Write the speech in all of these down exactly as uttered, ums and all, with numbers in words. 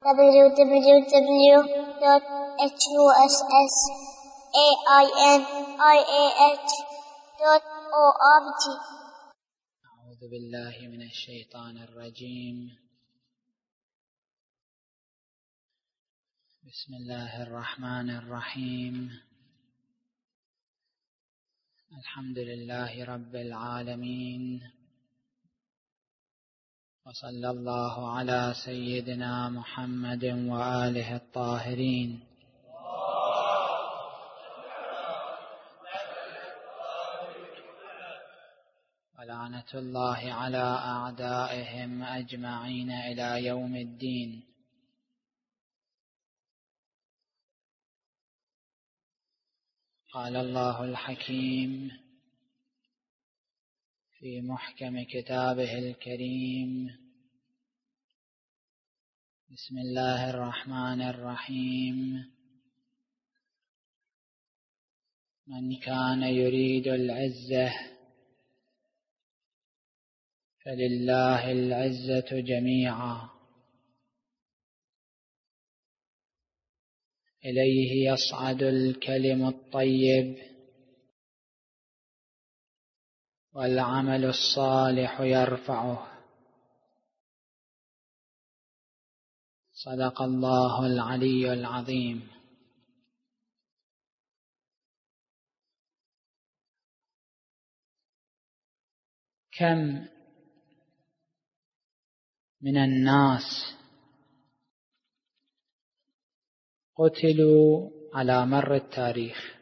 w w w dot huss ainih dot org. أعوذ بالله من الشيطان الرجيم. بسم الله الرحمن الرحيم. الحمد لله رب العالمين، وصلى الله على سيدنا محمد وآله الطاهرين. ولعنة الله على أعدائهم أجمعين إلى يوم الدين. قال الله الحكيم في محكم كتابه الكريم: بسم الله الرحمن الرحيم. من كان يريد العزة فلله العزة جميعا، إليه يصعد الكلم الطيب والعمل الصالح يرفعه. صدق الله العلي العظيم. كم من الناس قتلوا على مر التاريخ،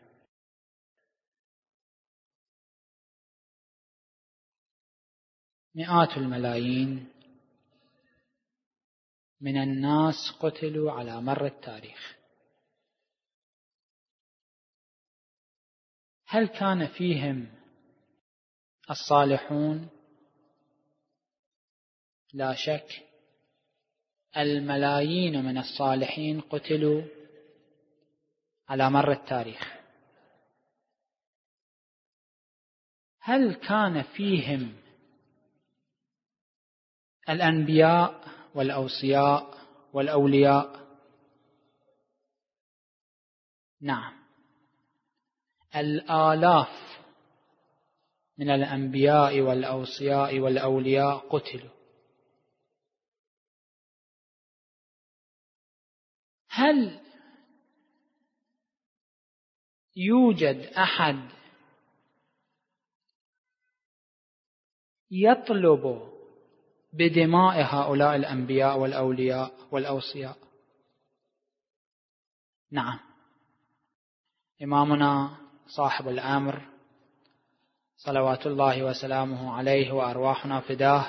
مئات الملايين من الناس قتلوا على مر التاريخ. هل كان فيهم الصالحون؟ لا شك، الملايين من الصالحين قتلوا على مر التاريخ. هل كان فيهم الأنبياء والأوصياء والأولياء؟ نعم، الآلاف من الأنبياء والأوصياء والأولياء قتلوا. هل يوجد أحد يطلب بدماء هؤلاء الأنبياء والأولياء والأوصياء؟ نعم، إمامنا صاحب الأمر صلوات الله وسلامه عليه وأرواحنا فداه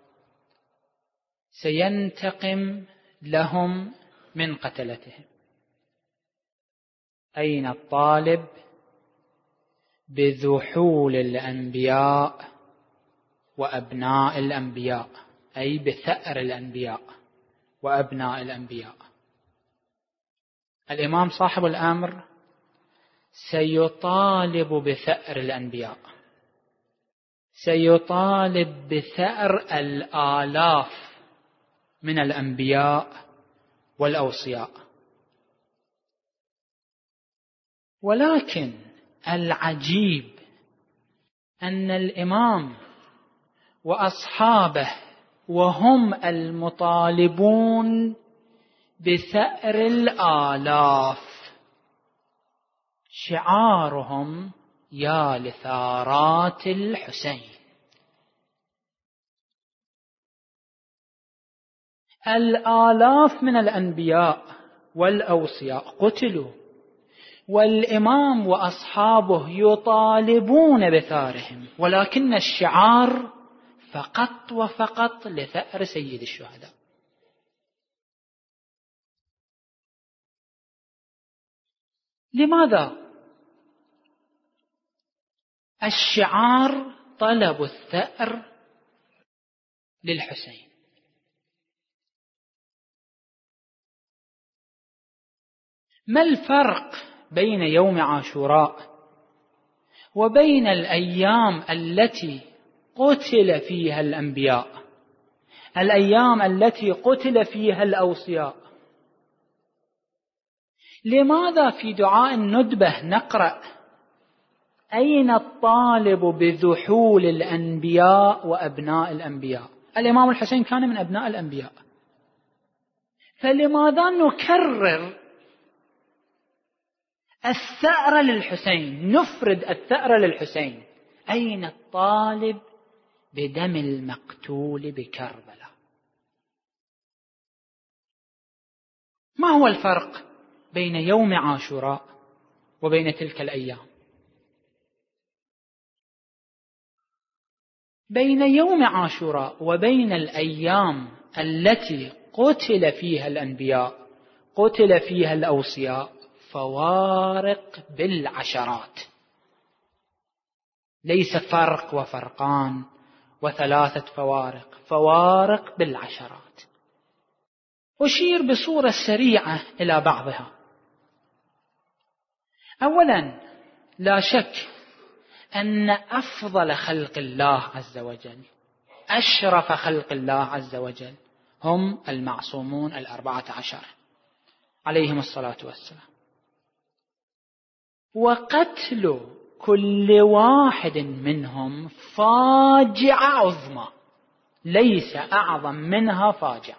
سينتقم لهم من قتلتهم. أين الطالب بذحول الأنبياء وأبناء الأنبياء، أي بثأر الأنبياء وأبناء الأنبياء؟ الإمام صاحب الأمر سيطالب بثأر الأنبياء، سيطالب بثأر الآلاف من الأنبياء والأوصياء. ولكن العجيب أن الإمام وأصحابه وهم المطالبون بثأر الآلاف شعارهم: يا لثارات الحسين. الآلاف من الأنبياء والأوصياء قتلوا، والإمام وأصحابه يطالبون بثارهم، ولكن الشعار فقط وفقط لثأر سيد الشهداء. لماذا؟ الشعار طلب الثأر للحسين. ما الفرق بين يوم عاشوراء وبين الأيام التي قتل فيها الأنبياء، الأيام التي قتل فيها الأوصياء؟ لماذا في دعاء الندبة نقرأ أين الطالب بذحول الأنبياء وأبناء الأنبياء؟ الإمام الحسين كان من أبناء الأنبياء، فلماذا نكرر الثأر للحسين، نفرد الثأر للحسين؟ أين الطالب بدم المقتول بكربلاء؟ ما هو الفرق بين يوم عاشوراء وبين تلك الأيام؟ بين يوم عاشوراء وبين الأيام التي قتل فيها الأنبياء، قتل فيها الأوصياء، فوارق بالعشرات، ليس فرق وفرقان وثلاثة فوارق، فوارق بالعشرات. أشير بصورة سريعة إلى بعضها. أولا، لا شك أن أفضل خلق الله عز وجل، أشرف خلق الله عز وجل، هم المعصومون الأربعة عشر عليهم الصلاة والسلام، وقتل كل واحد منهم فاجعة عظمى، ليس أعظم منها فاجعة.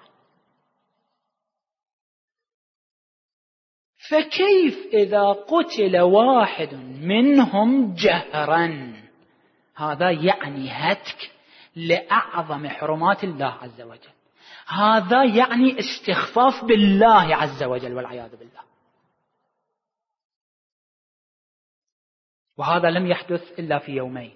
فكيف إذا قتل واحد منهم جهرا؟ هذا يعني هتك لأعظم حرمات الله عز وجل، هذا يعني استخفاف بالله عز وجل والعياذ بالله. وهذا لم يحدث إلا في يومين،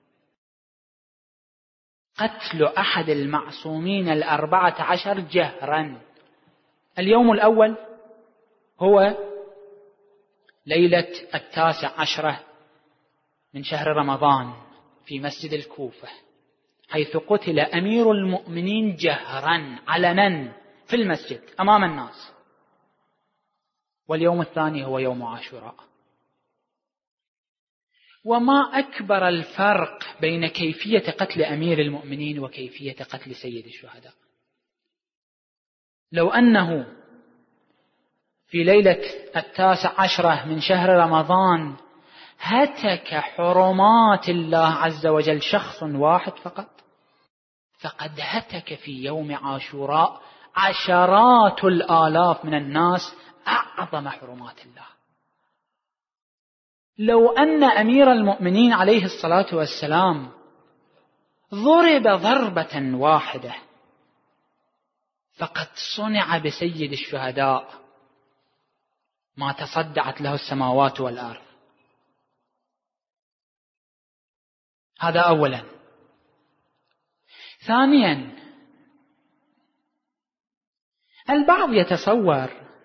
قتل أحد المعصومين الأربعة عشر جهرا. اليوم الأول هو ليلة التاسع عشرة من شهر رمضان في مسجد الكوفة، حيث قتل أمير المؤمنين جهرا علنا في المسجد أمام الناس. واليوم الثاني هو يوم عاشوراء. وما أكبر الفرق بين كيفية قتل أمير المؤمنين وكيفية قتل سيد الشهداء. لو أنه في ليلة التاسع عشرة من شهر رمضان هتك حرمات الله عز وجل شخص واحد فقط، فقد هتك في يوم عاشوراء عشرات الآلاف من الناس أعظم حرمات الله. لو أن أمير المؤمنين عليه الصلاة والسلام ضرب ضربة واحدة فقد صنع بسيد الشهداء ما تصدعت له السماوات والأرض. هذا أولا. ثانيا، البعض يتصور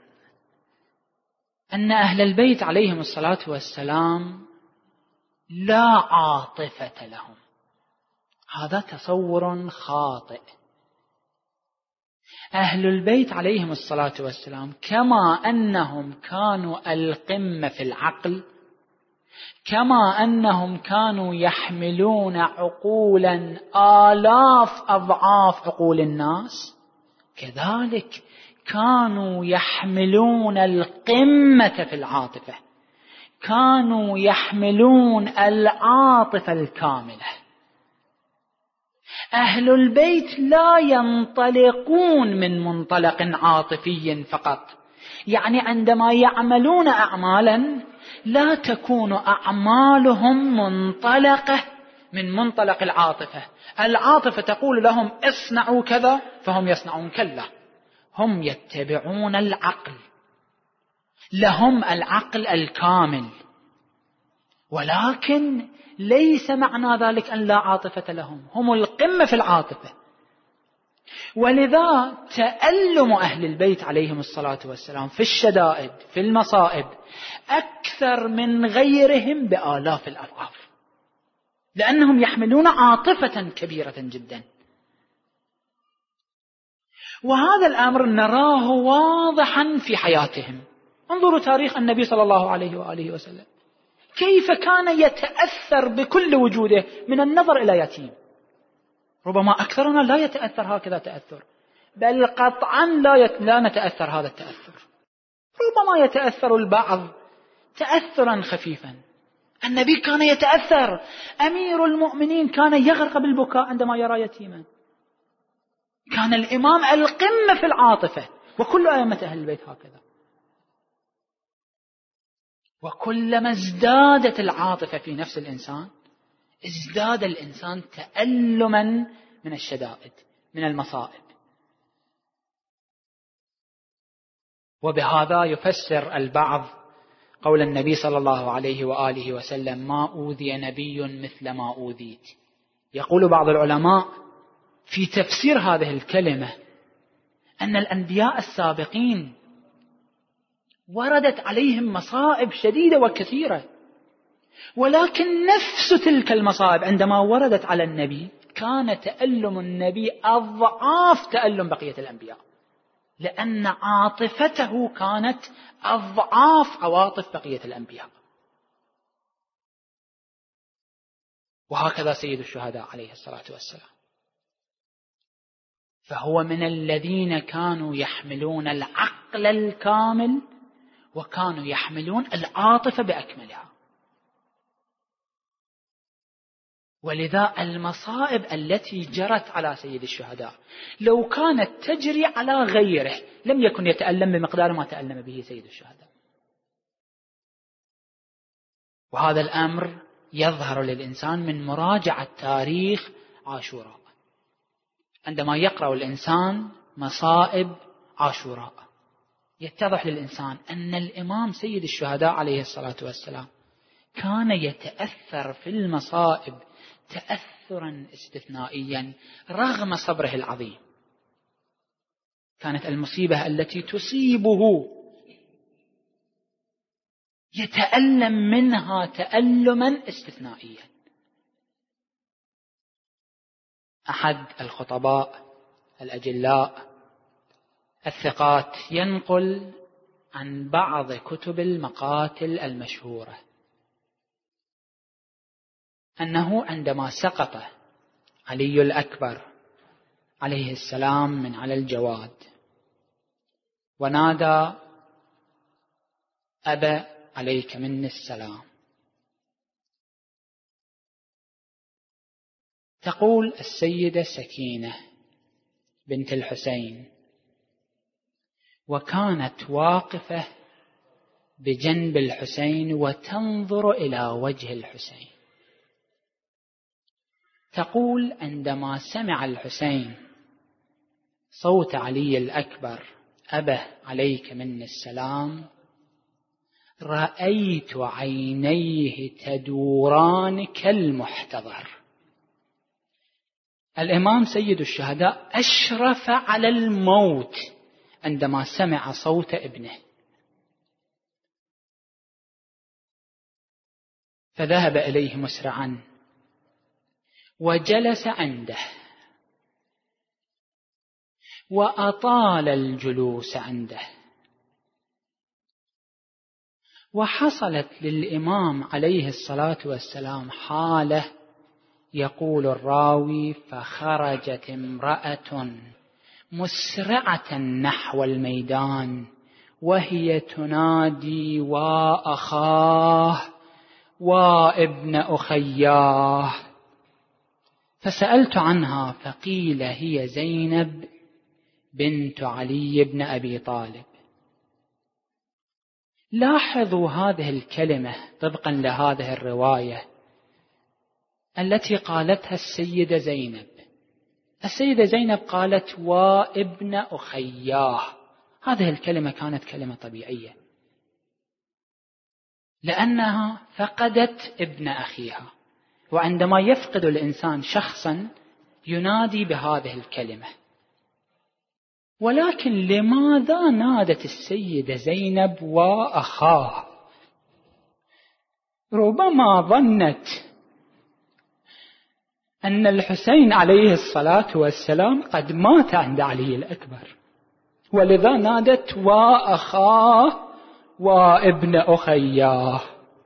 أن أهل البيت عليهم الصلاة والسلام لا عاطفة لهم. هذا تصور خاطئ. أهل البيت عليهم الصلاة والسلام كما أنهم كانوا القمة في العقل، كما أنهم كانوا يحملون عقولا آلاف أضعاف عقول الناس، كذلك كانوا يحملون القمة في العاطفة، كانوا يحملون العاطفة الكاملة. أهل البيت لا ينطلقون من منطلق عاطفي فقط، يعني عندما يعملون أعمالا لا تكون أعمالهم منطلقة من منطلق العاطفة. العاطفة تقول لهم اصنعوا كذا فهم يصنعون كلا، هم يتبعون العقل، لهم العقل الكامل، ولكن ليس معنى ذلك أن لا عاطفة لهم، هم القمة في العاطفة. ولذا تألم أهل البيت عليهم الصلاة والسلام في الشدائد في المصائب أكثر من غيرهم بآلاف الأضعاف، لأنهم يحملون عاطفة كبيرة جدا. وهذا الأمر نراه واضحا في حياتهم. انظروا تاريخ النبي صلى الله عليه وآله وسلم، كيف كان يتأثر بكل وجوده من النظر إلى يتيم. ربما أكثرنا لا يتأثر هكذا تأثر، بل قطعا لا, يت... لا نتأثر هذا التأثر. ربما يتأثر البعض تأثرا خفيفا. النبي كان يتأثر، أمير المؤمنين كان يغرق بالبكاء عندما يرى يتيما. كان الإمام القمة في العاطفة، وكل أئمة أهل البيت هكذا. وكلما ازدادت العاطفة في نفس الإنسان ازداد الإنسان تألما من الشدائد، من المصائب. وبهذا يفسر البعض قول النبي صلى الله عليه وآله وسلم: ما أوذي نبي مثل ما أوذيت. يقول بعض العلماء في تفسير هذه الكلمة أن الأنبياء السابقين وردت عليهم مصائب شديدة وكثيرة، ولكن نفس تلك المصائب عندما وردت على النبي كان تألم النبي أضعاف تألم بقية الأنبياء، لأن عاطفته كانت أضعاف عواطف بقية الأنبياء. وهكذا سيد الشهداء عليه الصلاة والسلام، فهو من الذين كانوا يحملون العقل الكامل وكانوا يحملون العاطفة بأكملها. ولذا المصائب التي جرت على سيد الشهداء لو كانت تجري على غيره لم يكن يتألم بمقدار ما تألم به سيد الشهداء. وهذا الأمر يظهر للإنسان من مراجعة تاريخ عاشوراء. عندما يقرأ الإنسان مصائب عاشوراء يتضح للإنسان أن الإمام سيد الشهداء عليه الصلاة والسلام كان يتأثر في المصائب تأثرا استثنائيا رغم صبره العظيم. كانت المصيبة التي تصيبه يتألم منها تألما استثنائيا. أحد الخطباء الأجلاء الثقات ينقل عن بعض كتب المقاتل المشهورة أنه عندما سقط علي الأكبر عليه السلام من على الجواد ونادى: أبا عليك مني السلام، تقول السيدة سكينة بنت الحسين، وكانت واقفة بجنب الحسين وتنظر إلى وجه الحسين. تقول: عندما سمع الحسين صوت علي الأكبر أبا عليك مني السلام رأيت عينيه تدوران كالمحتضر. الإمام سيد الشهداء أشرف على الموت عندما سمع صوت ابنه، فذهب إليه مسرعا وجلس عنده وأطال الجلوس عنده. وحصلت للإمام عليه الصلاة والسلام حالة، يقول الراوي: فخرجت امرأة مسرعة نحو الميدان وهي تنادي: وأخاه وابن أخياه. فسألت عنها فقيل: هي زينب بنت علي بن أبي طالب. لاحظوا هذه الكلمة طبقا لهذه الرواية التي قالتها السيدة زينب. السيدة زينب قالت: وابن أخياه. هذه الكلمة كانت كلمة طبيعية لأنها فقدت ابن أخيها، وعندما يفقد الإنسان شخصا ينادي بهذه الكلمة. ولكن لماذا نادت السيدة زينب وأخاه؟ ربما ظنت أن الحسين عليه الصلاة والسلام قد مات عند علي الأكبر، ولذا نادت: وأخاه وابن أخياه.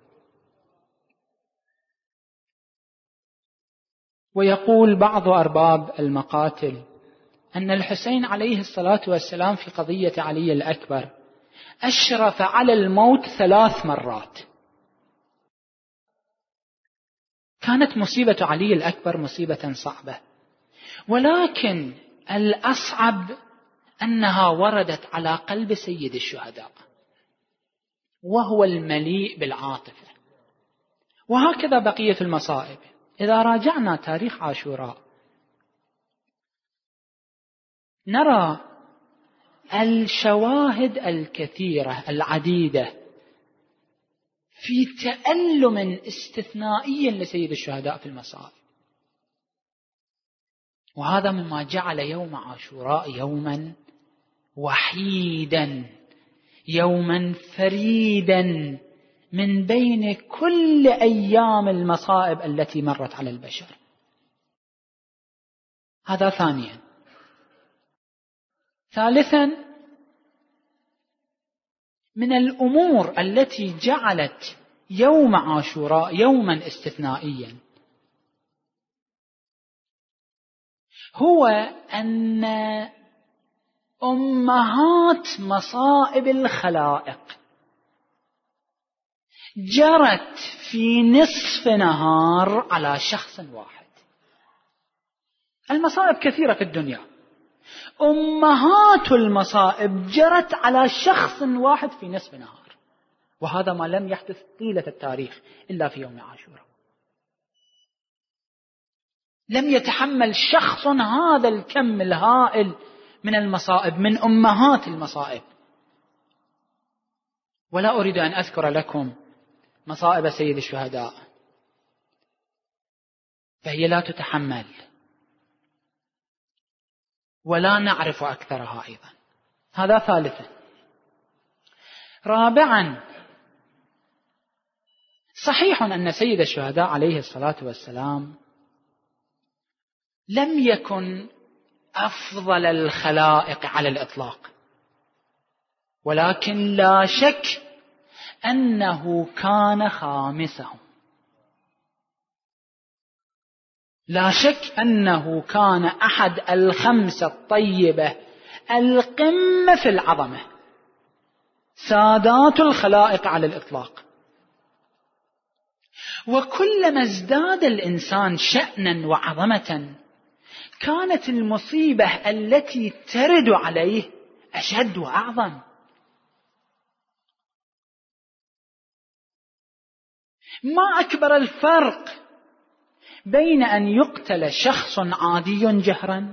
ويقول بعض أرباب المقاتل أن الحسين عليه الصلاة والسلام في قضية علي الأكبر أشرف على الموت ثلاث مرات. كانت مصيبة علي الأكبر مصيبة صعبة، ولكن الأصعب أنها وردت على قلب سيد الشهداء، وهو المليء بالعاطفة. وهكذا بقية المصائب. إذا راجعنا تاريخ عاشوراء نرى الشواهد الكثيرة العديدة في تألم استثنائي لسيد الشهداء في المصائب، وهذا مما جعل يوم عاشوراء يوما وحيدا، يوما فريدا من بين كل أيام المصائب التي مرت على البشر. هذا ثانيا. ثالثا، من الأمور التي جعلت يوم عاشوراء يوما استثنائيا هو أن أمهات مصائب الخلائق جرت في نصف نهار على شخص واحد. المصائب كثيرة في الدنيا، أمهات المصائب جرت على شخص واحد في نصف نهار، وهذا ما لم يحدث طيلة التاريخ إلا في يوم عاشوراء. لم يتحمل شخص هذا الكم الهائل من المصائب من أمهات المصائب. ولا أريد أن أذكر لكم مصائب سيد الشهداء، فهي لا تتحمل ولا نعرف أكثرها أيضا. هذا ثالثا. رابعا، صحيح أن سيد الشهداء عليه الصلاة والسلام لم يكن أفضل الخلائق على الإطلاق، ولكن لا شك أنه كان خامسهم. لا شك أنه كان أحد الخمسة الطيبة القمة في العظمة، سادات الخلائق على الإطلاق. وكلما ازداد الإنسان شأنا وعظمة كانت المصيبة التي ترد عليه أشد وأعظم. ما أكبر الفرق بين أن يقتل شخص عادي جهرا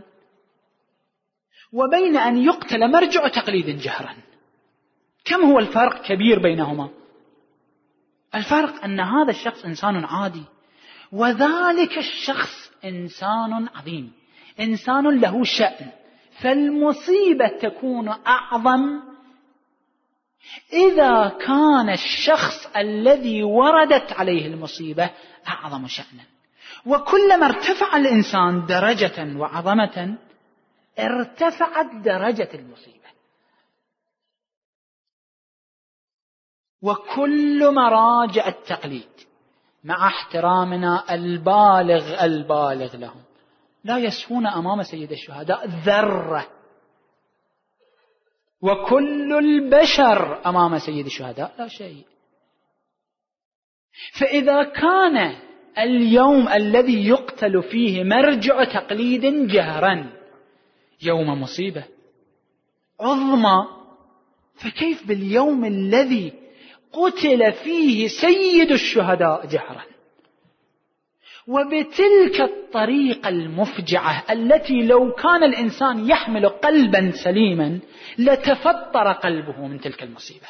وبين أن يقتل مرجع تقليد جهرا؟ كم هو الفرق كبير بينهما؟ الفرق أن هذا الشخص إنسان عادي، وذلك الشخص إنسان عظيم، إنسان له شأن. فالمصيبة تكون أعظم إذا كان الشخص الذي وردت عليه المصيبة أعظم شأنا. وكلما ارتفع الإنسان درجة وعظمة ارتفعت درجة المصيبة. وكل مراجع التقليد مع احترامنا البالغ البالغ لهم لا يسهون أمام سيد الشهداء ذرة، وكل البشر أمام سيد الشهداء لا شيء. فإذا كان اليوم الذي يقتل فيه مرجع تقليد جهرا يوم مصيبة عظمى، فكيف باليوم الذي قتل فيه سيد الشهداء جهرا وبتلك الطريقة المفجعة التي لو كان الإنسان يحمل قلبا سليما لتفطر قلبه من تلك المصيبة.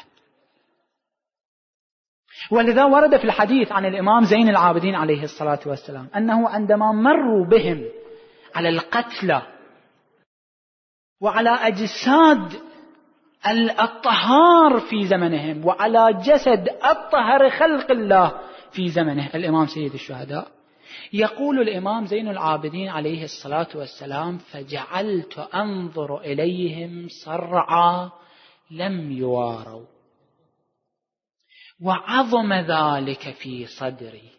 ولذا ورد في الحديث عن الإمام زين العابدين عليه الصلاة والسلام أنه عندما مروا بهم على القتلى وعلى أجساد الطهار في زمنهم وعلى جسد الطهر خلق الله في زمنه الإمام سيد الشهداء، يقول الإمام زين العابدين عليه الصلاة والسلام: فجعلت أنظر إليهم صرعى لم يواروا، وعظم ذلك في صدري،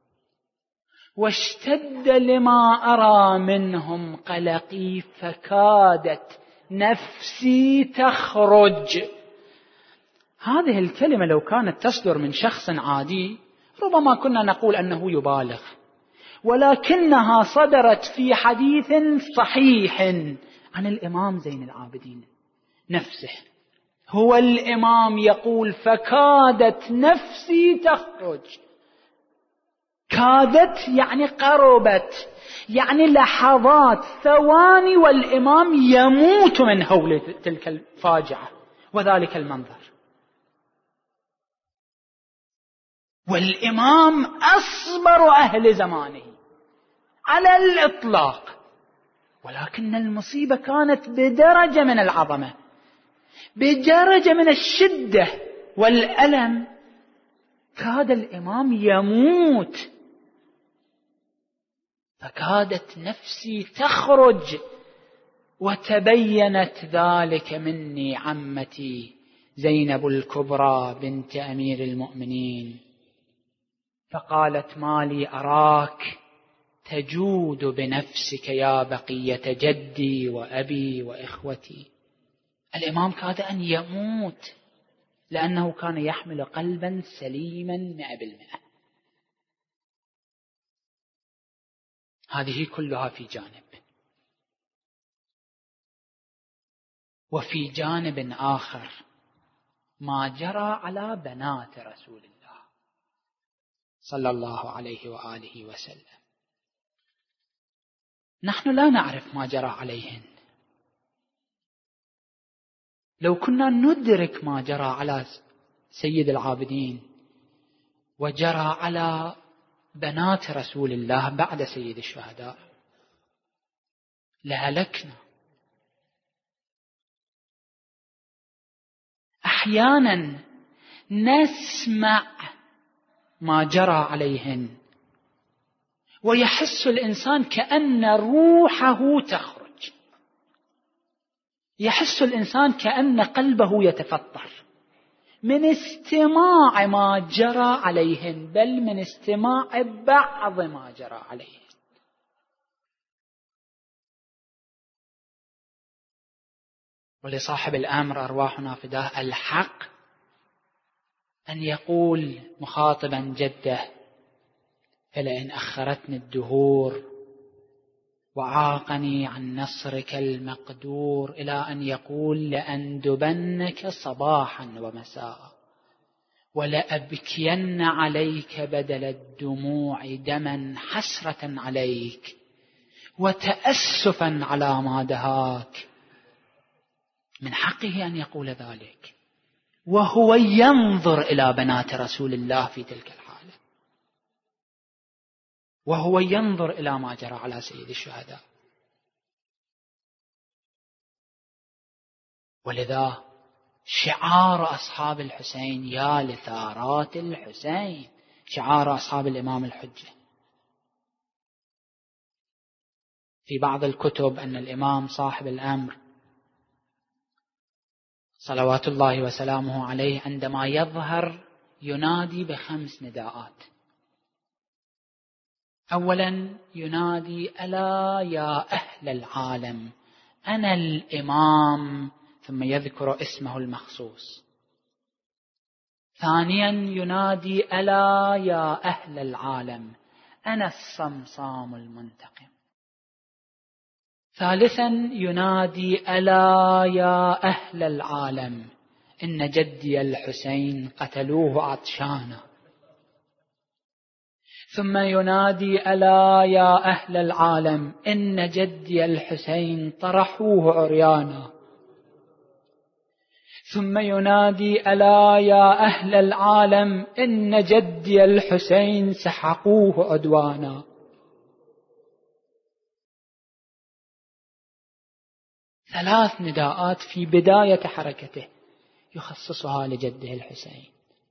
واشتد لما أرى منهم قلقي، فكادت نفسي تخرج هذه الكلمة لو كانت تصدر من شخص عادي ربما كنا نقول أنه يبالغ، ولكنها صدرت في حديث صحيح عن الإمام زين العابدين نفسه. هو الإمام يقول: فكادت نفسي تخرج. كادت يعني قربت، يعني لحظات ثواني والإمام يموت من هول تلك الفاجعة وذلك المنظر. والإمام أصبر أهل زمانه على الإطلاق، ولكن المصيبة كانت بدرجة من العظمة، بدرجة من الشدة والألم، كاد الإمام يموت. فكادت نفسي تخرج، وتبينت ذلك مني عمتي زينب الكبرى بنت أمير المؤمنين، فقالت: ما لي أراك تجود بنفسك يا بقية جدي وأبي وإخوتي. الإمام كاد أن يموت لأنه كان يحمل قلبا سليما مئة بالمئة. هذه كلها في جانب. وفي جانب آخر ما جرى على بنات رسول الله صلى الله عليه وآله وسلم. نحن لا نعرف ما جرى عليهن. لو كنا ندرك ما جرى على سيد العابدين وجرى على بنات رسول الله بعد سيد الشهداء لهلكنا. أحيانا نسمع ما جرى عليهن ويحس الإنسان كأن روحه تخرج، يحس الإنسان كأن قلبه يتفطر من استماع ما جرى عليهن، بل من استماع بعض ما جرى عليهن. ولصاحب الأمر أرواحنا فداه الحق أن يقول مخاطبا جده: فلئن أخرتني الدهور وعاقني عن نصرك المقدور، إلى أن يقول: لأندبنك صباحا ومساء ولأبكين عليك بدل الدموع دما حسرة عليك وتأسفا على ما دهاك. من حقه أن يقول ذلك وهو ينظر إلى بنات رسول الله في تلك الحالة، وهو ينظر إلى ما جرى على سيد الشهداء. ولذا شعار أصحاب الحسين: يا لثارات الحسين، شعار أصحاب الإمام الحجة. في بعض الكتب أن الإمام صاحب الأمر صلوات الله وسلامه عليه عندما يظهر ينادي بخمس نداءات. أولا ينادي: ألا يا أهل العالم أنا الإمام، ثم يذكر اسمه المخصوص. ثانيا ينادي: ألا يا أهل العالم أنا الصمصام المنتقم. ثالثا ينادي: ألا يا أهل العالم إن جدي الحسين قتلوه عطشانا. ثم ينادي: ألا يا أهل العالم إن جدي الحسين طرحوه عريانا. ثم ينادي: ألا يا أهل العالم إن جدي الحسين سحقوه عدوانا. ثلاث نداءات في بداية حركته يخصصها لجده الحسين.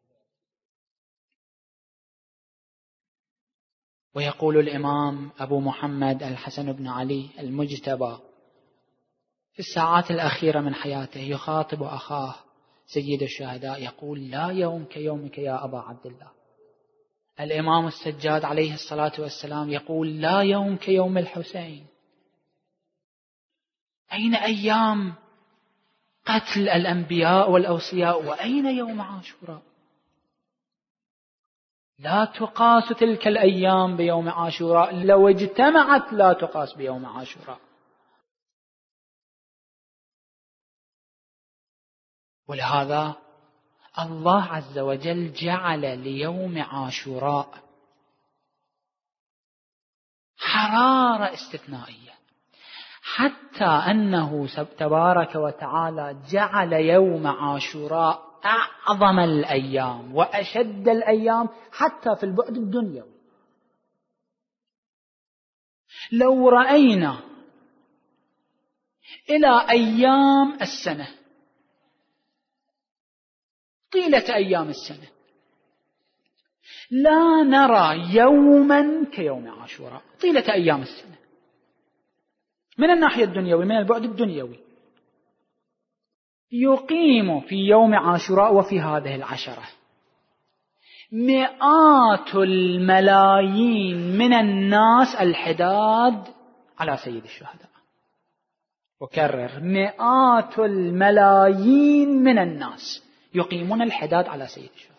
ويقول الإمام أبو محمد الحسن بن علي المجتبى في الساعات الأخيرة من حياته يخاطب أخاه سيد الشهداء يقول: لا يوم كيومك يا أبا عبد الله. الإمام السجاد عليه الصلاة والسلام يقول: لا يوم كيوم الحسين. أين أيام قتل الأنبياء والأوصياء، وأين يوم عاشوراء؟ لا تقاس تلك الأيام بيوم عاشوراء، لو اجتمعت لا تقاس بيوم عاشوراء. ولهذا الله عز وجل جعل ليوم عاشوراء حرارة استثنائية، حتى أنه تبارك وتعالى جعل يوم عاشوراء أعظم الأيام وأشد الأيام حتى في البعد الدنيوي. لو رأينا إلى أيام السنة، طيلة أيام السنة، لا نرى يوما كيوم عاشوراء طيلة أيام السنة من الناحية الدنيوية، من البعد الدنيوي. يقيم في يوم عاشوراء وفي هذه العشرة مئات الملايين من الناس الحداد على سيد الشهداء. وكرر، مئات الملايين من الناس يقيمون الحداد على سيد الشهداء.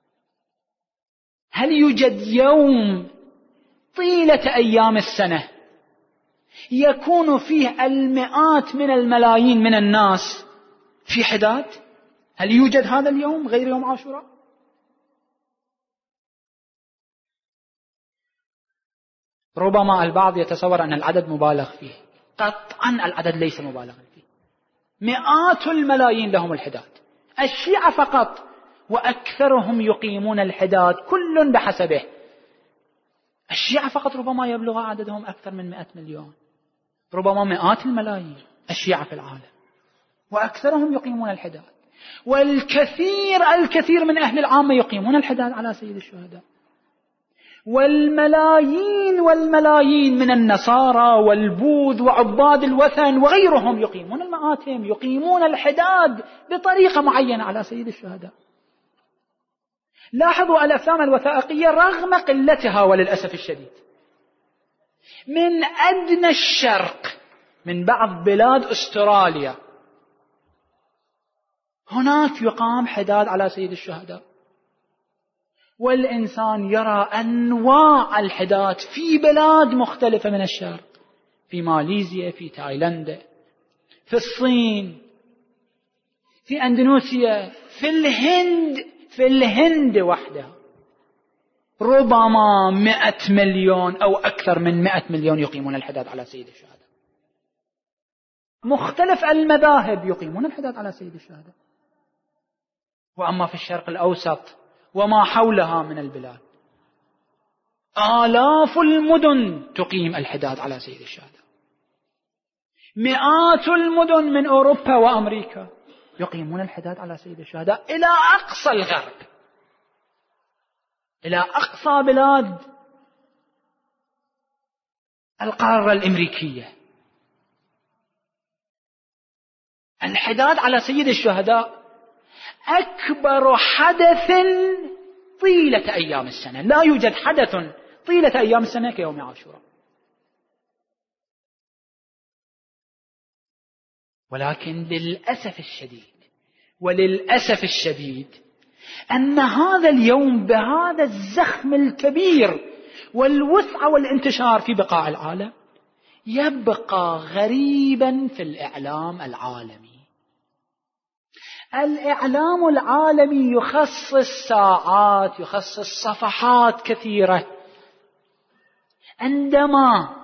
هل يوجد يوم طيلة أيام السنة يكون فيه المئات من الملايين من الناس في حداد؟ هل يوجد هذا اليوم غير يوم عاشوراء؟ ربما البعض يتصور أن العدد مبالغ فيه. قطعا العدد ليس مبالغا فيه. مئات الملايين لهم الحداد، الشيعة فقط، وأكثرهم يقيمون الحداد كل بحسبه. الشيعة فقط ربما يبلغ عددهم أكثر من مئة مليون، ربما مئات الملايين الشيعة في العالم، وأكثرهم يقيمون الحداد. والكثير الكثير من أهل العامة يقيمون الحداد على سيد الشهداء. والملايين والملايين من النصارى والبوذ وعباد الوثن وغيرهم يقيمون المآتم، يقيمون الحداد بطريقة معينة على سيد الشهداء. لاحظوا الأفلام الوثائقية رغم قلتها وللأسف الشديد، من أدنى الشرق، من بعض بلاد أستراليا، هناك يقام حداد على سيد الشهداء. والإنسان يرى أنواع الحداد في بلاد مختلفة من الشرق، في ماليزيا، في تايلاندا، في الصين، في أندونيسيا، في الهند. في الهند وحدها ربما مئة مليون أو أكثر من مئة مليون يقيمون الحداد على سيد الشهداء. مختلف المذاهب يقيمون الحداد على سيد الشهداء. وأما في الشرق الأوسط وما حولها من البلاد، آلاف المدن تقيم الحداد على سيد الشهداء. مئات المدن من أوروبا وأمريكا يقيمون الحداد على سيد الشهداء إلى أقصى الغرب، إلى أقصى بلاد القارة الأمريكية. الحداد على سيد الشهداء أكبر حدث طيلة أيام السنة. لا يوجد حدث طيلة أيام السنة كيوم عاشوراء. ولكن للأسف الشديد وللأسف الشديد أن هذا اليوم بهذا الزخم الكبير والوسع والانتشار في بقاع العالم يبقى غريبا في الإعلام العالمي. الإعلام العالمي يخصص ساعات، يخصص صفحات كثيرة عندما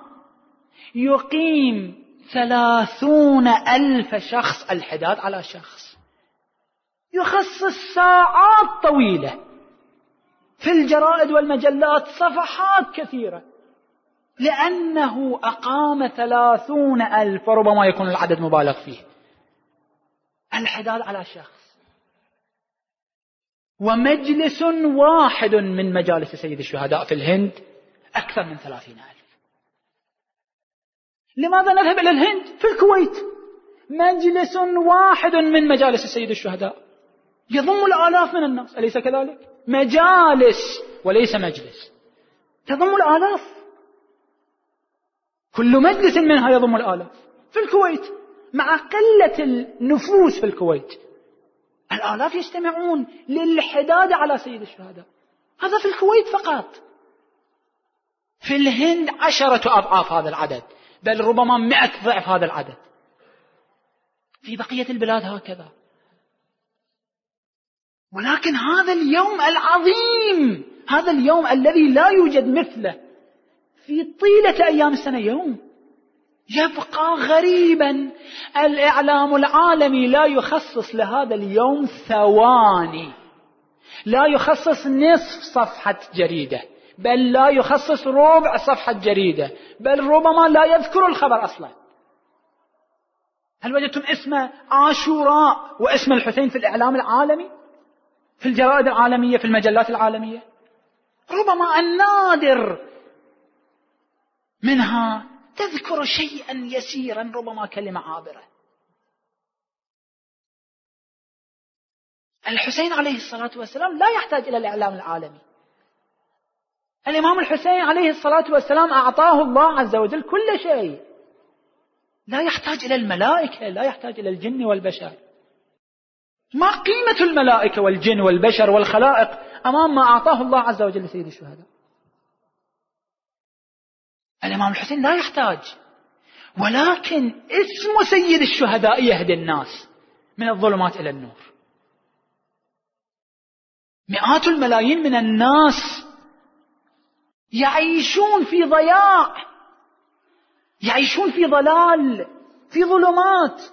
يقيم ثلاثون ألف شخص الحداد على شخص، يخصص ساعات طويلة في الجرائد والمجلات، صفحات كثيرة، لأنه أقام ثلاثون ألف، وربما يكون العدد مبالغ فيه، الحداد على شخص. ومجلس واحد من مجالس سيد الشهداء في الهند أكثر من ثلاثين ألف. لماذا نذهب إلى الهند؟ في الكويت مجلس واحد من مجالس سيد الشهداء يضم الآلاف من الناس، أليس كذلك؟ مجالس وليس مجلس، تضم الآلاف، كل مجلس منها يضم الآلاف. في الكويت مع قلة النفوس في الكويت الآلاف يجتمعون للحداد على سيد الشهداء. هذا في الكويت فقط. في الهند عشرة أضعاف هذا العدد، بل ربما مئة ضعف هذا العدد. في بقية البلاد هكذا. ولكن هذا اليوم العظيم، هذا اليوم الذي لا يوجد مثله في طيلة أيام السنة، يوم يبقى غريبا. الإعلام العالمي لا يخصص لهذا اليوم ثواني، لا يخصص نصف صفحة جريدة، بل لا يخصص ربع صفحة جريدة، بل ربما لا يذكر الخبر أصلا. هل وجدتم اسم عاشوراء واسم الحسين في الإعلام العالمي، في الجرائد العالمية، في المجلات العالمية؟ ربما النادر منها تذكر شيئا يسيرا، ربما كلمة عابرة. الحسين عليه الصلاة والسلام لا يحتاج إلى الإعلام العالمي. الإمام الحسين عليه الصلاة والسلام أعطاه الله عز وجل كل شيء، لا يحتاج إلى الملائكة، لا يحتاج إلى الجن والبشر. ما قيمة الملائكة والجن والبشر والخلائق أمام ما أعطاه الله عز وجل لسيد الشهداء؟ الإمام الحسين لا يحتاج، ولكن اسم سيد الشهداء يهدي الناس من الظلمات إلى النور. مئات الملايين من الناس يعيشون في ضياع، يعيشون في ضلال، في ظلمات.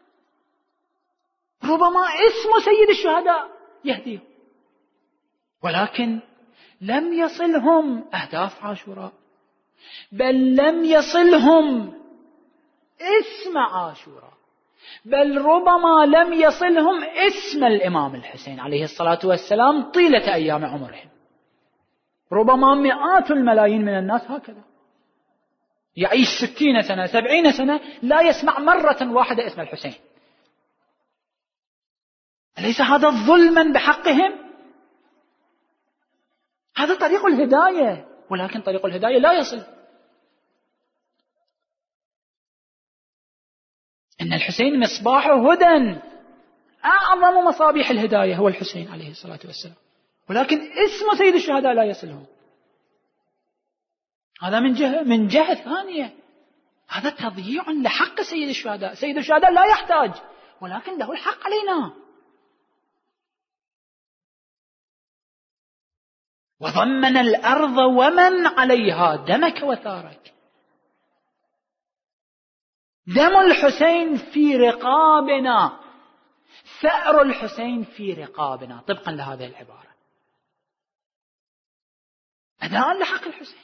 ربما اسم سيد الشهداء يهديهم، ولكن لم يصلهم أهداف عاشوراء، بل لم يصلهم اسم عاشوراء، بل ربما لم يصلهم اسم الإمام الحسين عليه الصلاة والسلام طيلة أيام عمرهم. ربما مئات الملايين من الناس هكذا يعيش ستين سنة سبعين سنة لا يسمع مرة واحدة اسم الحسين. أليس هذا ظلما بحقهم؟ هذا طريق الهداية، ولكن طريق الهداية لا يصل. إن الحسين مصباح هدى، أعظم مصابيح الهداية هو الحسين عليه الصلاة والسلام، ولكن اسم سيد الشهداء لا يصلهم. هذا من جهة من جهة ثانية هذا تضييع لحق سيد الشهداء. سيد الشهداء لا يحتاج، ولكن له الحق علينا. وضمن الأرض ومن عليها دمك وثارك. دم الحسين في رقابنا، ثأر الحسين في رقابنا، طبقا لهذه العبارة، أداء لحق الحسين.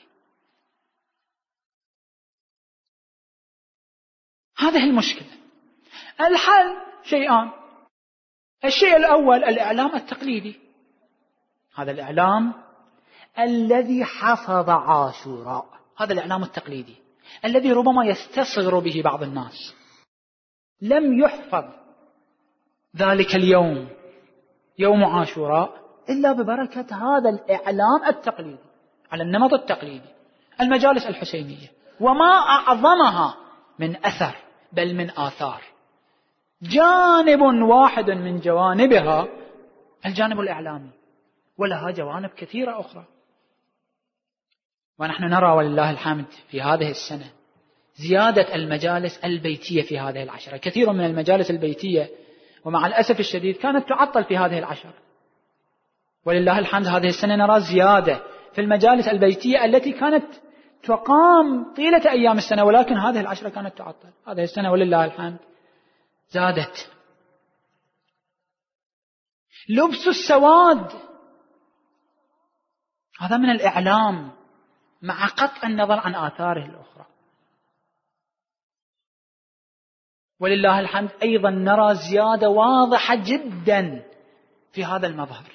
هذه المشكلة. الحل شيئان. الشيء الأول الإعلام التقليدي، هذا الإعلام الذي حفظ عاشوراء، هذا الإعلام التقليدي الذي ربما يستصغر به بعض الناس. لم يحفظ ذلك اليوم يوم عاشوراء إلا ببركة هذا الإعلام التقليدي على النمط التقليدي، المجالس الحسينية، وما أعظمها من أثر بل من آثار. جانب واحد من جوانبها الجانب الإعلامي، ولها جوانب كثيرة أخرى. ونحن نرى ولله الحمد في هذه السنة زيادة المجالس البيتية في هذه العشرة. كثير من المجالس البيتية ومع الأسف الشديد كانت تعطل في هذه العشرة، ولله الحمد هذه السنة نرى زيادة في المجالس البيتية التي كانت تقام طيلة أيام السنة، ولكن هذه العشرة كانت تعطل. هذه السنة ولله الحمد زادت. لبس السواد هذا من الإعلام مع قطع النظر عن آثاره الأخرى. ولله الحمد أيضا نرى زيادة واضحة جدا في هذا المظهر.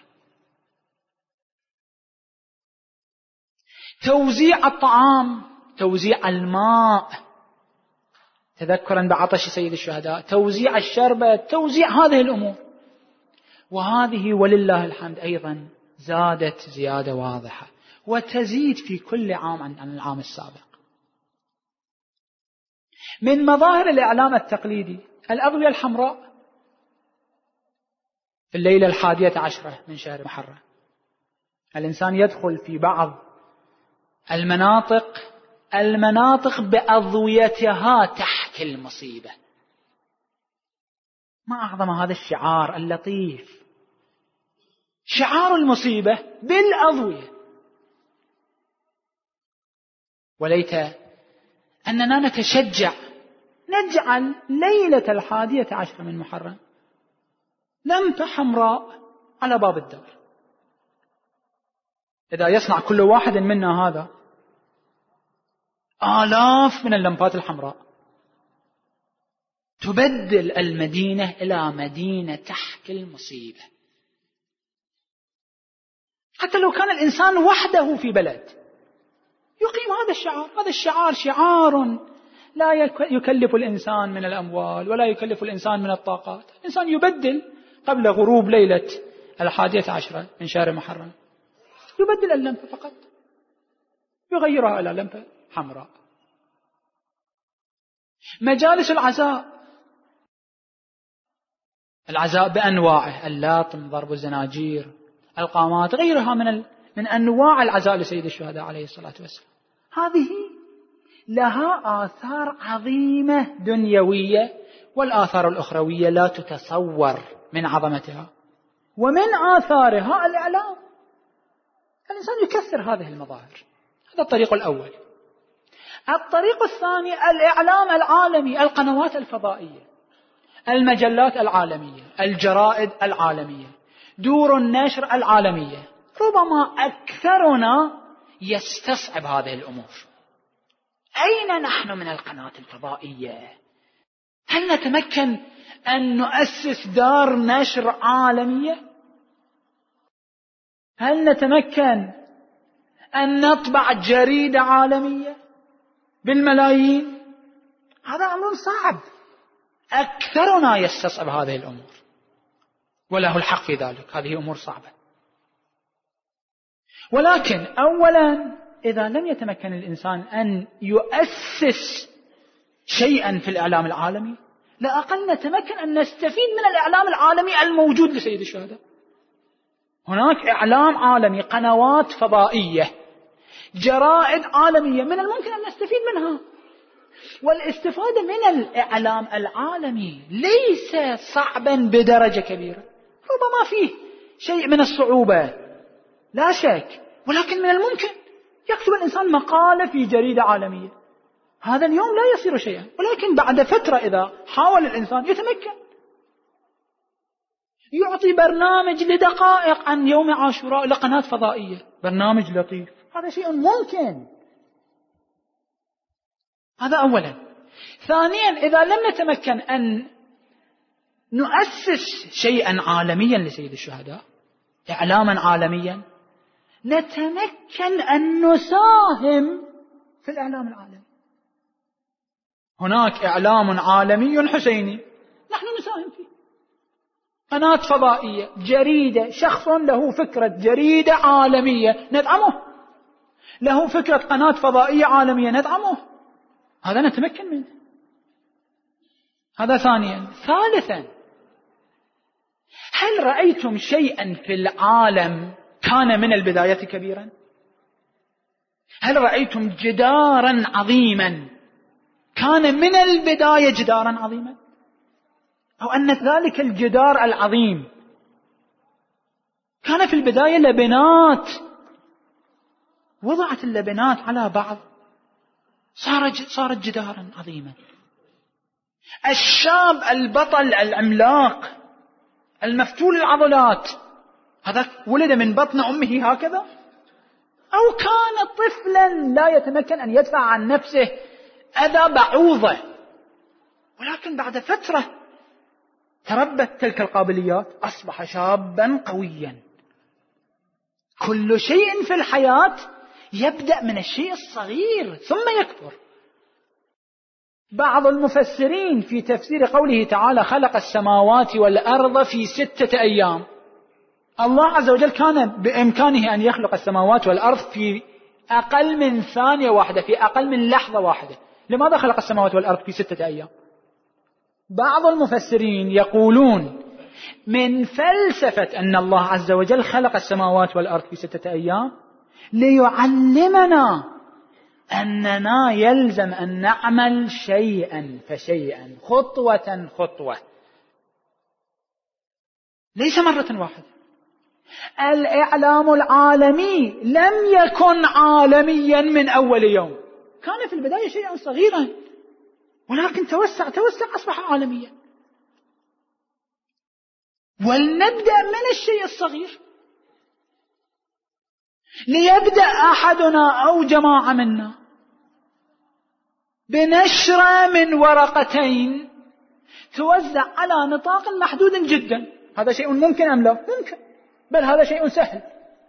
توزيع الطعام، توزيع الماء تذكرا بعطش سيد الشهداء، توزيع الشربة، توزيع هذه الأمور، وهذه ولله الحمد أيضا زادت زيادة واضحة وتزيد في كل عام عن العام السابق. من مظاهر الإعلام التقليدي الأضوية الحمراء في الليلة الحادية عشرة من شهر محرم الإنسان يدخل في بعض المناطق المناطق بأضويتها تحكي المصيبة. ما أعظم هذا الشعار اللطيف، شعار المصيبة بالأضوية. وليت أننا نتشجع نجعل ليلة الحادية عشرة من محرم لمبة حمراء على باب الدار. إذا يصنع كل واحد منا هذا آلاف من اللمبات الحمراء تبدل المدينة إلى مدينة تحكي المصيبة. حتى لو كان الإنسان وحده في بلد يقيم هذا الشعار. هذا الشعار شعار لا يكلف الإنسان من الأموال ولا يكلف الإنسان من الطاقات. الإنسان يبدل قبل غروب ليلة الحادية عشرة من شهر محرم، يبدل اللمبة فقط، يغيرها إلى لمبة حمراء. مجالس العزاء، العزاء بأنواعه، اللطم، ضرب الزناجير، القامات، غيرها من من أنواع العزاء لسيد الشهداء عليه الصلاة والسلام، هذه لها آثار عظيمة دنيوية، والآثار الأخروية لا تتصور من عظمتها. ومن آثارها الإعلام، الإنسان يكثر هذه المظاهر. هذا الطريق الأول. الطريق الثاني الإعلام العالمي، القنوات الفضائية، المجلات العالمية، الجرائد العالمية، دور النشر العالمية. ربما أكثرنا يستصعب هذه الأمور. أين نحن من القناة الفضائية؟ هل نتمكن أن نؤسس دار نشر عالمية؟ هل نتمكن أن نطبع جريدة عالمية بالملايين؟ هذا أمر صعب. أكثرنا يستصعب هذه الأمور، وله الحق في ذلك. هذه أمور صعبة. ولكن أولا إذا لم يتمكن الإنسان أن يؤسس شيئا في الإعلام العالمي، لا أقل نتمكن أن نستفيد من الإعلام العالمي الموجود لسيد الشهداء. هناك إعلام عالمي، قنوات فضائية، جرائد عالمية، من الممكن أن نستفيد منها. والاستفادة من الإعلام العالمي ليس صعبا بدرجة كبيرة. ربما فيه شيء من الصعوبة لا شك، ولكن من الممكن يكتب الإنسان مقالة في جريدة عالمية. هذا اليوم لا يصير شيئا، ولكن بعد فترة إذا حاول الإنسان يتمكن. يعطي برنامج لدقائق عن يوم عاشوراء لقناة فضائية، برنامج لطيف، هذا شيء ممكن. هذا أولا. ثانيا إذا لم نتمكن أن نؤسس شيئا عالميا لسيد الشهداء، إعلاما عالميا، نتمكن أن نساهم في الإعلام العالمي. هناك إعلام عالمي حسيني نحن نساهم فيه، قناة فضائية، جريدة، شخص له فكرة جريدة عالمية ندعمه، له فكرة قناة فضائية عالمية ندعمه، هذا نتمكن منه. هذا ثانيا. ثالثا، هل رأيتم شيئا في العالم كان من البداية كبيرا؟ هل رأيتم جدارا عظيما كان من البداية جدارا عظيما؟ أو أن ذلك الجدار العظيم كان في البداية لبنات، وضعت اللبنات على بعض صارت صارت جدارا عظيما. الشاب البطل العملاق المفتول العضلات، هذا ولد من بطن أمه هكذا، أو كان طفلا لا يتمكن أن يدفع عن نفسه أذى بعوضة، ولكن بعد فترة تربت تلك القابليات، أصبح شابا قويا. كل شيء في الحياة يبدأ من الشيء الصغير ثم يكبر. بعض المفسرين في تفسير قوله تعالى خلق السماوات والأرض في ستة أيام، الله عز وجل كان بإمكانه أن يخلق السماوات والأرض في أقل من ثانية واحدة، في أقل من لحظة واحدة. لماذا خلق السماوات والأرض في ستة أيام؟ بعض المفسرين يقولون من فلسفة أن الله عز وجل خلق السماوات والأرض في ستة أيام ليعلمنا أننا يلزم أن نعمل شيئا فشيئا، خطوة خطوة، ليس مرة واحدة. الإعلام العالمي لم يكن عالميا من أول يوم، كان في البداية شيئا صغيرا، ولكن توسع توسع أصبح عالميا. ولنبدأ من الشيء الصغير، ليبدأ أحدنا أو جماعة منا بنشرة من ورقتين توزع على نطاق محدود جدا. هذا شيء ممكن أم لا؟ ممكن، بل هذا شيء سهل.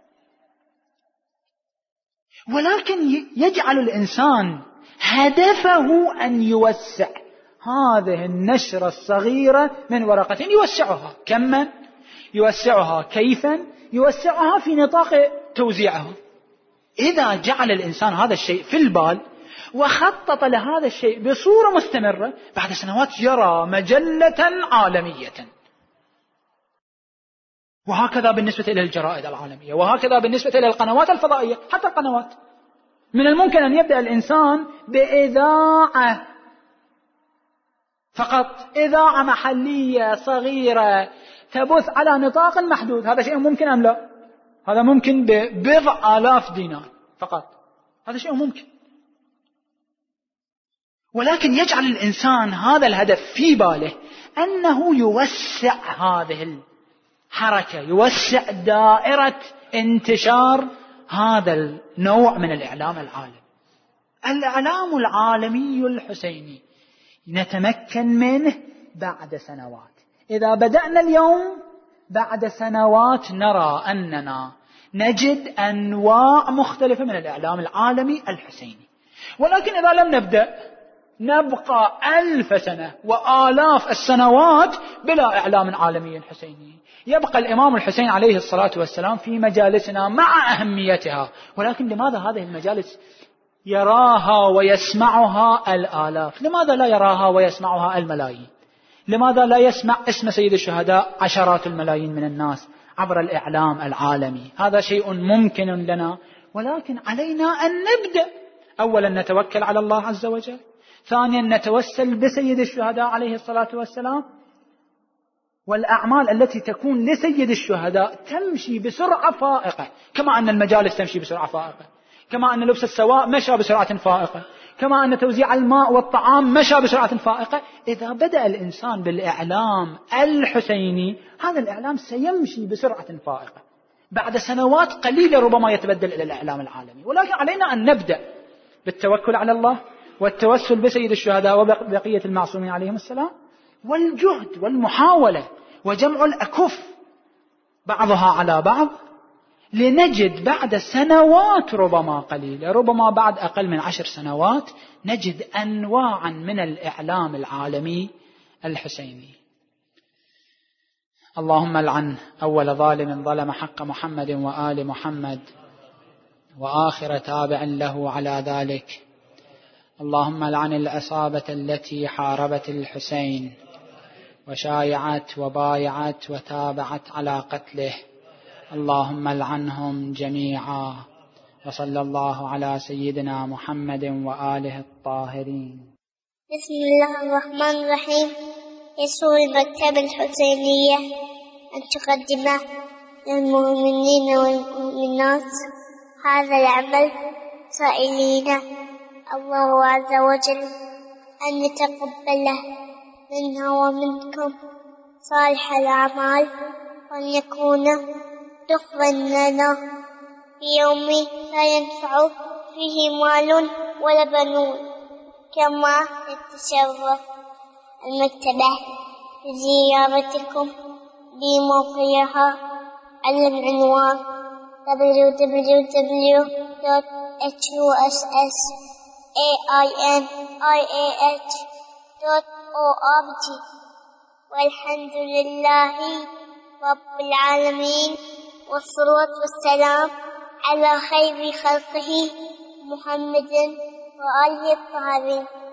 ولكن يجعل الإنسان هدفه أن يوسع هذه النشرة الصغيرة من ورقتين، يوسعها كما، يوسعها كيفا، يوسعها في نطاق توزيعها. إذا جعل الإنسان هذا الشيء في البال وخطط لهذا الشيء بصورة مستمرة، بعد سنوات يرى مجلة عالمية. وهكذا بالنسبة إلى الجرائد العالمية، وهكذا بالنسبة إلى القنوات الفضائية. حتى القنوات من الممكن أن يبدأ الإنسان بإذاعة فقط، إذاعة محلية صغيرة تبث على نطاق محدود. هذا شيء ممكن أم لا؟ هذا ممكن ببضع آلاف دينار فقط، هذا شيء ممكن. ولكن يجعل الإنسان هذا الهدف في باله، أنه يوسع هذه الحركة، يوسع دائرة انتشار هذا النوع من الإعلام العالمي. الإعلام العالمي الحسيني نتمكن منه بعد سنوات. إذا بدأنا اليوم، بعد سنوات نرى أننا نجد أنواع مختلفة من الإعلام العالمي الحسيني. ولكن إذا لم نبدأ، نبقى ألف سنة وآلاف السنوات بلا إعلام عالمي حسيني. يبقى الإمام الحسين عليه الصلاة والسلام في مجالسنا مع أهميتها، ولكن لماذا هذه المجالس يراها ويسمعها الآلاف؟ لماذا لا يراها ويسمعها الملايين؟ لماذا لا يسمع اسم سيد الشهداء عشرات الملايين من الناس عبر الإعلام العالمي؟ هذا شيء ممكن لنا، ولكن علينا أن نبدأ. أولا نتوكل على الله عز وجل، ثانيا نتوسل بسيد الشهداء عليه الصلاة والسلام، والأعمال التي تكون لسيد الشهداء تمشي بسرعة فائقة، كما أن المجالس تمشي بسرعة فائقة، كما أن لبس السواء مشى بسرعة فائقة، كما أن توزيع الماء والطعام مشى بسرعة فائقة. إذا بدأ الإنسان بالإعلام الحسيني، هذا الإعلام سيمشي بسرعة فائقة. بعد سنوات قليلة ربما يتبدل إلى الإعلام العالمي، ولكن علينا أن نبدأ بالتوكل على الله والتوسل بسيد الشهداء وبقية المعصومين عليهم السلام، والجهد والمحاولة وجمع الأكف بعضها على بعض، لنجد بعد سنوات ربما قليلة، ربما بعد أقل من عشر سنوات، نجد أنواعا من الإعلام العالمي الحسيني. اللهم لعن أول ظالم ظلم حق محمد وآل محمد، وآخر تابع له على ذلك. اللهم لعن العصابة التي حاربت الحسين وشايعت وبايعت وتابعت على قتله، اللهم لعنهم جميعا. وصلى الله على سيدنا محمد وآله الطاهرين. بسم الله الرحمن الرحيم. يسر المكتبة الحسينية أن تقدم للمؤمنين والمؤمنات هذا العمل، سائلين الله عز وجل أن يتقبله منا ومنكم صالح الأعمال، وأن يكون دخلا لنا في يوم لا ينفع فيه مال ولا بنون. كما يتشرف المكتبة بزيارتكم بموقعها على العنوان دبليو دبليو دبليو دوت إتش يو إس إس إيه آي إن آي إيه إتش دوت أو آر جي. والحمد لله رب العالمين، والصلاة والسلام على خير خلقه محمد وآله الطاهرين.